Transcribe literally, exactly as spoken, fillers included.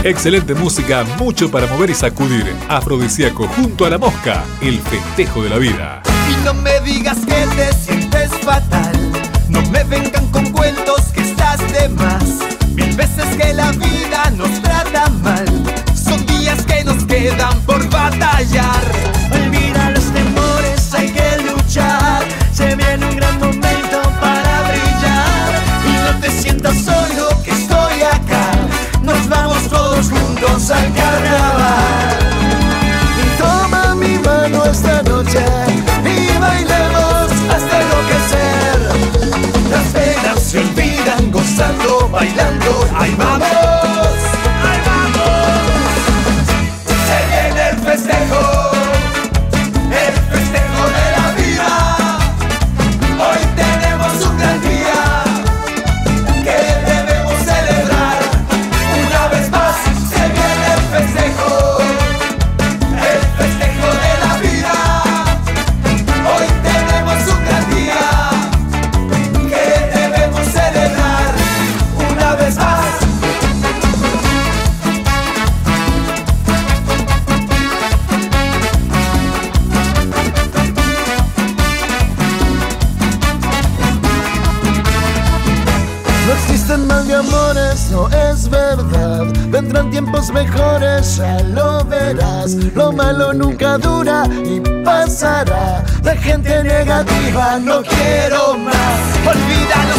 Excelente música, mucho para mover y sacudir. Afrodisíaco junto a La Mosca, el festejo de la vida. Y no me digas que te sientes fatal, no me vengan con cuentos que estás de más. Mil veces que la vida nos trata mal, son días que nos quedan por batallar. Olvida los temores, hay que luchar. Se viene un gran momento para brillar. Y no te sientas solo que estoy acá, nos vamos todos juntos al carnaval. Y toma mi mano esta noche Y bailemos hasta enloquecer. Las penas se olvidan gozando, bailando. ¡Ahí vamos! ¡Ahí vamos! Se viene el festejo, el festejo de la vida. Hoy tenemos un gran día que debemos celebrar. Una vez más se viene el festejo, el festejo de la vida. Hoy tenemos un gran día que debemos celebrar. Una vez más. no existen mal de amores, no es verdad. Vendrán tiempos mejores, ya lo verás. Lo malo nunca dura y pasará. La gente negativa no quiero más. Olvídalo.